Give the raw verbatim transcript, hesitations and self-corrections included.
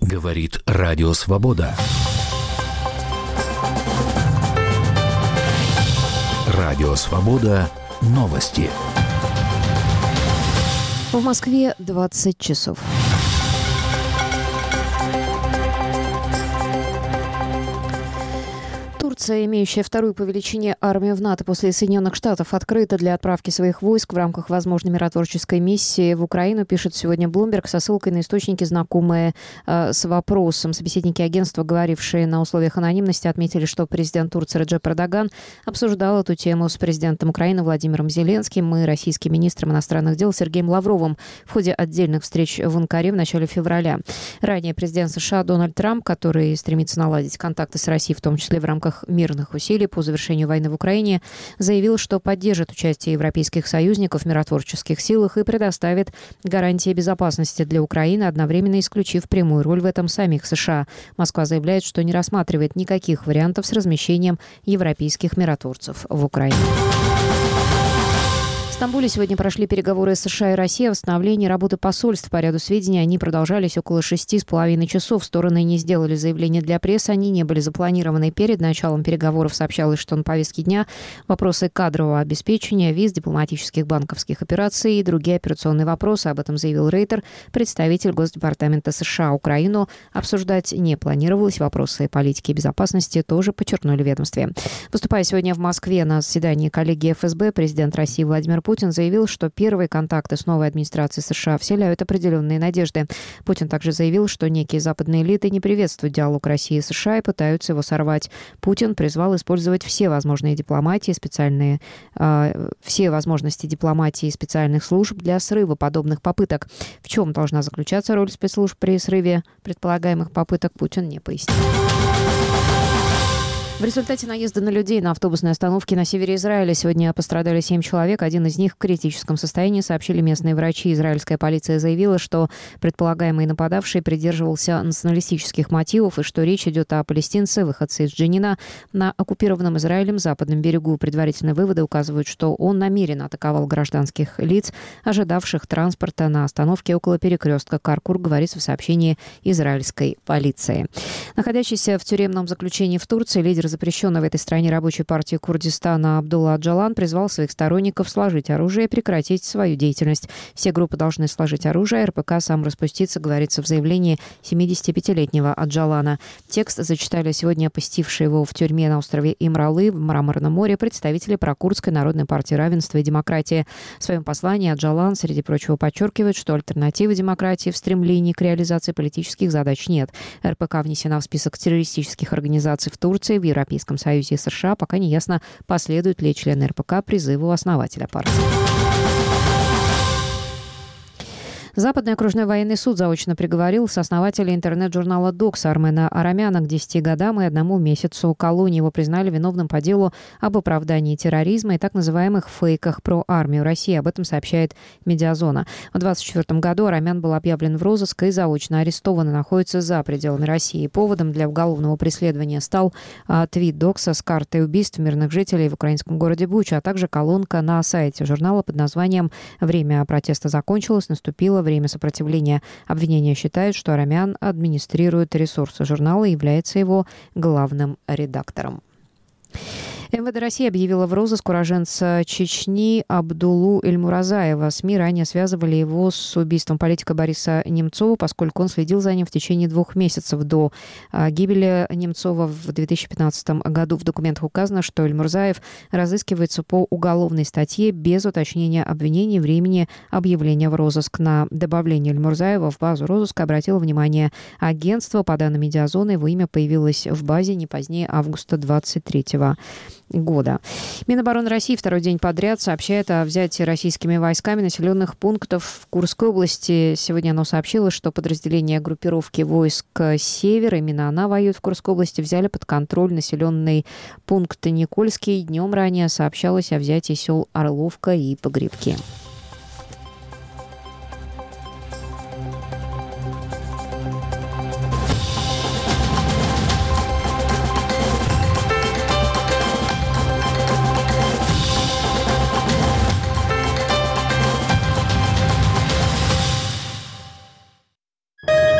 Говорит Радио Свобода. Радио Свобода. Новости. В Москве двадцать часов. Турция, имеющая вторую по величине армию в НАТО после Соединенных Штатов, открыта для отправки своих войск в рамках возможной миротворческой миссии в Украину, пишет сегодня Bloomberg со ссылкой на источники, знакомые э, с вопросом. Собеседники агентства, говорившие на условиях анонимности, отметили, что президент Турции Реджеп Эрдоган обсуждал эту тему с президентом Украины Владимиром Зеленским и российским министром иностранных дел Сергеем Лавровым в ходе отдельных встреч в Анкаре в начале февраля. Ранее президент США Дональд Трамп, который стремится наладить контакты с Россией, в том числе в рамках мирных усилий по завершению войны в Украине, заявил, что поддержит участие европейских союзников в миротворческих силах и предоставит гарантии безопасности для Украины, одновременно исключив прямую роль в этом самих США. Москва заявляет, что не рассматривает никаких вариантов с размещением европейских миротворцев в Украине. В Стамбуле сегодня прошли переговоры США и России о восстановлении работы посольств. По ряду сведений они продолжались около шести с половиной часов. Стороны не сделали заявления для прессы, они не были запланированы. Перед началом переговоров сообщалось, что на повестке дня вопросы кадрового обеспечения, виз, дипломатических банковских операций и другие операционные вопросы. Об этом заявил Рейтер, представитель Госдепартамента США. Украину обсуждать не планировалось. Вопросы политики и безопасности тоже подчеркнули в ведомстве. Выступая сегодня в Москве на заседании коллегии эф эс бэ, президент России Владимир Путин заявил, что первые контакты с новой администрацией США вселяют определенные надежды. Путин также заявил, что некие западные элиты не приветствуют диалог России и США и пытаются его сорвать. Путин призвал использовать все возможные дипломатии, специальные, э, все возможности дипломатии и специальных служб для срыва подобных попыток. В чем должна заключаться роль спецслужб при срыве предполагаемых попыток, Путин не пояснил. В результате наезда на людей на автобусной остановке на севере Израиля сегодня пострадали семь человек. Один из них в критическом состоянии, сообщили местные врачи. Израильская полиция заявила, что предполагаемый нападавший придерживался националистических мотивов и что речь идет о палестинце, выходце из Дженина, на оккупированном Израилем западном берегу. Предварительные выводы указывают, что он намеренно атаковал гражданских лиц, ожидавших транспорта на остановке около перекрестка Каркур, говорится в сообщении израильской полиции. Находящийся в тюремном заключении в Турции лидер запрещенной в этой стране рабочей партии Курдистана Абдулла Оджалан призвал своих сторонников сложить оружие и прекратить свою деятельность. Все группы должны сложить оружие, эр пэ ка сам распуститься, говорится в заявлении семидесятипятилетнего Оджалана. Текст зачитали сегодня посетившие его в тюрьме на острове Имралы в Мраморном море представители прокурдской народной партии равенства и демократии. В своем послании Оджалан, среди прочего, подчеркивает, что альтернативы демократии в стремлении к реализации политических задач нет. эр пэ ка внесена в список террористических организаций в Турции, в Европейском Союзе и США, пока не ясно, последуют ли члены эр пэ ка призыву основателя партии. Западный окружной военный суд заочно приговорил сооснователя интернет-журнала «Докс» Армена Арамяна к десяти годам и одному месяцу колонии. Его признали виновным по делу об оправдании терроризма и так называемых фейках про армию России. Об этом сообщает «Медиазона». В двадцать четвёртом году Арамян был объявлен в розыск и заочно арестован и находится за пределами России. Поводом для уголовного преследования стал а, твит «Докса» с картой убийств мирных жителей в украинском городе Буча, а также колонка на сайте журнала под названием «Время протеста закончилось, наступило время сопротивления». Обвинение считает, что Арамян администрирует ресурсы журнала и является его главным редактором. эм вэ дэ России объявила в розыск уроженца Чечни Абдуллу Эльмуразаева. СМИ ранее связывали его с убийством политика Бориса Немцова, поскольку он следил за ним в течение двух месяцев до гибели Немцова в две тысячи пятнадцатом году. В документах указано, что Эльмурзаев разыскивается по уголовной статье без уточнения обвинений, времени объявления в розыск. На добавление Эльмурзаева в базу розыска обратило внимание агентство. По данным «Медиазоны», его имя появилось в базе не позднее августа двадцать третьего года. Минобороны России второй день подряд сообщает о взятии российскими войсками населенных пунктов в Курской области. Сегодня оно сообщило, что подразделения группировки войск «Север», именно она воюет в Курской области, взяли под контроль населенный пункт Никольский. Днем ранее сообщалось о взятии сел Орловка и Погребки.